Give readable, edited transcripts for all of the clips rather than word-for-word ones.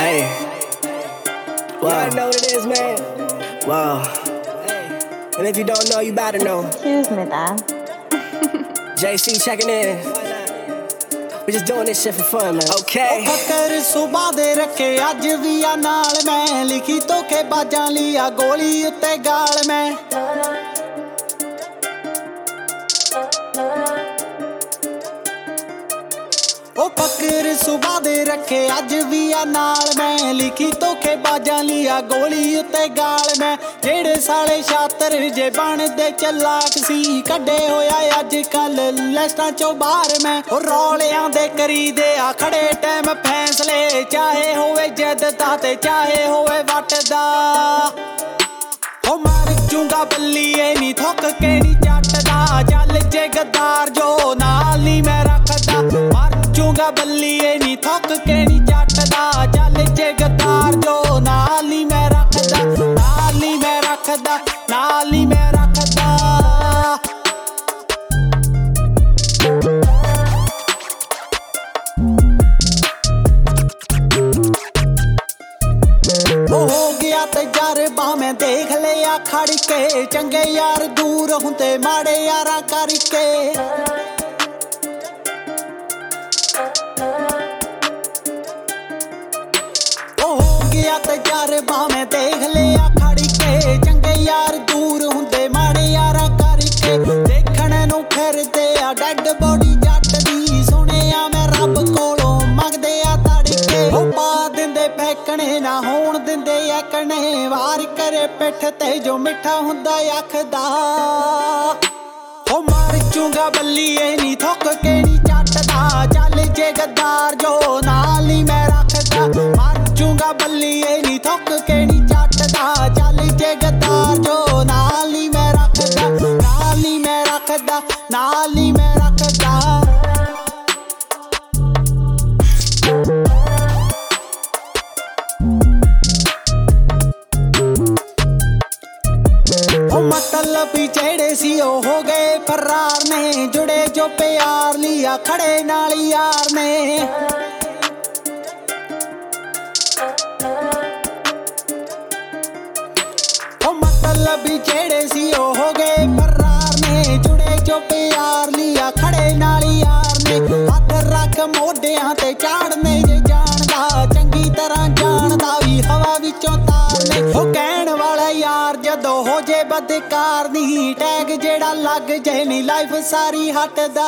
Hey, wow. You already know what it is, man. Wow. And if you don't know, you better know. Excuse me, Dad. JC checking in. We're just doing this shit for fun, man. Okay. ਫਕਰ ਸੁਬਾ ਦੇ ਰੱਖੇ ਅੱਜ ਵੀ ਆ ਨਾਲ ਮੈਂ ਲਿਖੀ ਧੋਖੇ ਬਾਜਾਂ ਲਈ ਆ ਗੋਲੀ ਉੱਤੇ ਗਾਲ ਮੈਂ ਉਹ ਫਕਰ ਸੁਬਾ ਦੇ ਰੱਖੇ ਅੱਜ ਵੀ ਆ ਨਾਲ ਮੈਂ ਲਿਖੀ ਧੋਖੇ ਬਾਜਾਂ ਲਈ ਆ ਗੋਲੀ ਉੱਤੇ ਗਾਲ ਮੈਂ ਜਿਹੜੇ ਸਾਲੇ ਛਾਤਰ ਜੇ ਬਣਦੇ ਚਲਾਕ ਸੀ ਕੱਢੇ ਹੋਇਆ ਅੱਜ ਕੱਲ ਲੈਸਟਾਂ ਚੋਂ ਬਾਹਰ ਮੈਂ ਉਹ ਰੌਲਿਆਂ ਦੇ ਕਰੀਦੇ ਆ ਖੜੇ ਟਾਈਮ ਫੈਸਲੇ ਚਾਹੇ ਹੋਵੇ ਜਿੱਦ ਦਾ ਤੇ ਚਾਹੇ ਹੋਵੇ ਵੱਟ ਦਾ ਹੋ ਮਾਰ ਜੂੰਗਾ ਬੱਲੀਏ ਨੀ ਥੁੱਕ ਕੇ ਨੀ ਚੱਟਦਾ ਚੱਲ ਜੇ ਗੱਦਾਰ ਜੋ ਨਾਲ ਨੀ ਮੈਂ ਰੱਖਦਾ ਮਾਰ ਜੂੰਗਾ ਬੱਲੀਏ ਨੀ ਥੁੱਕ ਕੇ ਨੀ ਚੱਟਦਾ ਚੱਲ ਜੇ ਗੱਦਾਰ ਜੋ ਨਾਲ ਨੀ ਮੈਂ ਰੱਖਦਾ ਨਾਲ ਨੀ ਮੈਂ ਰੱਖਦਾ ਨਾਲ ਨੀ ਮੈਂ ਰੱਖਦਾ ਹੋ ਗਿਆ ਤਜਰਬਾ ਮੈਂ ਦੇਖ ਲਿਆ ਖੜ ਕੇ ਚੰਗੇ ਯਾਰ ਦੂਰ ਹੁੰਦੇ ਮਾੜੇ ਯਾਰਾਂ ਕਰਕੇ ਹੋ ਗਿਆ ਤਜਰਬਾ ਮੈਂ ਦੇਖ ਲਿਆ ਖੜ ਕੇ ਚੰਗੇ ਯਾਰ ਦੂਰ ਹੁੰਦੇ ਮਾੜੇ ਯਾਰਾਂ ਕਰਕੇ ਦੇਖਣ ਨੂੰ ਫਿਰਦੇ ਆ ਡੈਡ ਬੋਡੀ ਜੱਟ ਦੀ ਸੁਣਿਆ ਮੈਂ ਰੱਬ ਕੋਲੋਂ ਮੰਗਦੇ ਆ ਤੜਕੇ ਉਹ ਪਾ ਦਿੰਦੇ ਫੈਕਣੇ ਨਾ ਹੋਣ ਦਿੰਦੇ ਐਕਣੇ ਵਾਰ ਕਰੇ ਪਿੱਠ ਤੇ ਜੋ ਮਿੱਠਾ ਹੁੰਦਾ ਅੱਖਦਾ ਉਹ ਮਾਰ ਜੂੰਗਾ ਬੱਲੀਏ ਨੀ ਥੁੱਕ ਕੇ ਨੀ ਚੱਟਦਾ ਚੱਲ ਜੇ ਗੱਦਾਰ ਜੋ ਨਾਲ ਨੀ ਮੈਂ ਰੱਖਦਾ ਮਾਰ ਜੂੰਗਾ ਬੱਲੀਏ ਨੀ ਥੁੱਕ ਕੇ ਨੀ ਚੱਟਦਾ ਚੱਲ ਜੇ ਗੱਦਾਰ ਜੋ ਨਾਲ ਨੀ ਮੈਂ ਰੱਖਦਾ ਨਾਲ ਨੀ ਮੈਂ ਰੱਖਦਾ ਨਾਲ ਨੀ ਮੈਂ ਰੱਖਦਾ ਮਤਲਬ ਜਿਹੜੇ ਸੀ ਉਹ ਹੋ ਗਏ ਫਰਾਰ ਨੇ ਜੁੜੇ ਜੋ ਪਿਆਰ ਲਿਆ ਖੜੇ ਨਾਲ ਯਾਰ ਨੇ ਉਹ ਮਤਲਬ ਜਿਹੜੇ ਸੀ ਉਹ ਹੋ ਗਏ ਫਰਾਰ ਨੇ ਜੁੜੇ ਜੋ ਪਿਆਰ ਲਿਆ ਖੜੇ ਨਾਲ ਯਾਰ ਨੇ ਹੱਥ ਰੱਖ ਮੋਢਿਆਂ ਤੇ ਚਾੜਨੇ ਜੇ ਜਾਣਦਾ ਚੰਗੀ ਤਰ੍ਹਾਂ ਜਾਣਦਾ ਵੀ ਹਵਾ ਵਿੱਚੋਂ ਤਾਰਨੇ ਉਹ ਕਹਿਣ ਵਾਲਾ ਯਾਰ ਜਦੋਂ ਹੋ ਜੇ ਬਦਕਾਰ ਨਹੀਂ ਟੈਗ ਜਿਹੜਾ ਲੱਗ ਜੇ ਨੀ ਲਾਈਫ ਸਾਰੀ ਹਟਦਾ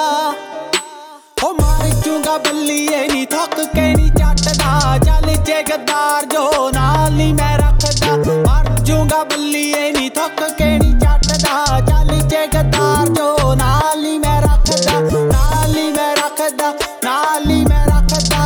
ਹੋ ਮਾਰ ਜੂੰਗਾ ਬੱਲੀਏ ਨੀ ਥੁੱਕ ਕੇ ਨੀ ਚੱਟਦਾ ਚੱਲ ਜੇ ਗੱਦਾਰ ਜੋ ਨਾਲ ਨੀ ਮੈਂ ਰੱਖਦਾ ਮਾਰ ਜੂੰਗਾ ਬੱਲੀਏ ਨੀ ਥੁੱਕ ਕੇ ਨੀ ਚੱਟਦਾ ਚੱਲ ਜੇ ਗੱਦਾਰ ਜੋ ਨਾਲ ਨੀ ਮੈਂ ਰੱਖਦਾ ਨਾਲ ਨੀ ਮੈਂ ਰੱਖਦਾ ਨਾਲ ਨੀ ਮੈਂ ਰੱਖਦਾ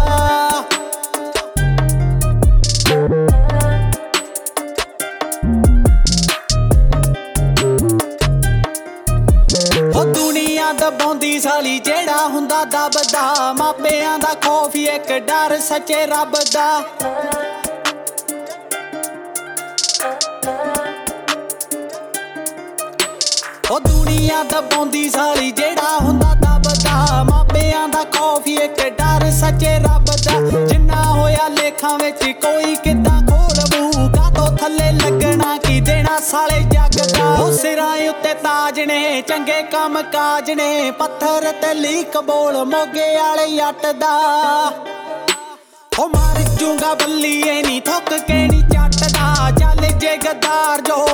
ਉਹ ਦੁਨੀਆ ਦਬਾਉਂਦੀ ਸਾਲੀ ਜਿਹੜਾ ਹੁੰਦਾ ਦਬਦਾ ਮਾਪਿਆਂ ਦਾ ਖੌਫ ਇੱਕ ਡਰ ਸੱਚੇ ਰੱਬ ਦਾ ਉਹ ਦੁਨੀਆ ਦਬਾਉਂਦੀ ਸਾਲੀ ਜਿਹੜਾ ਹੁੰਦਾ ਦਬਦਾ ਮਾਪਿਆਂ ਦਾ ਖੌਫ ਇੱਕ ਡਰ ਸੱਚੇ ਰੱਬ ਦਾ ਜਿੰਨਾ ਹੋਇਆ ਲੇਖਾਂ ਵਿੱਚ ਕੋਈ ਕਿੱਦਾਂ ਖੋਲਵੂ ਕਾਤੋਂ ਥੱਲੇ ਲੱਗਣਾ ਕੀ ਦੇਣਾ ਸਾਲੇ ਜੱਗ ਦਾ ਉਹ ਸਿਰਾਂ ਉੱਤੇ ਤਾਜ ਨੇ ਚੰਗੇ ਕੰਮ ਕਾਜ ਨੇ ਪੱਥਰ ਤੇ ਲੀਕ ਬੋਲ ਮੋਗੇ ਵਾਲੇ ਜੱਟ ਦਾ ਉਹ ਮਾਰ ਜੂੰਗਾ ਬੱਲੀਏ ਨੀ ਥੁੱਕ ਕੇ ਨੀ ਚੱਟਦਾ ਚੱਲ ਜੇ ਗੱਦਾਰ ਜੋ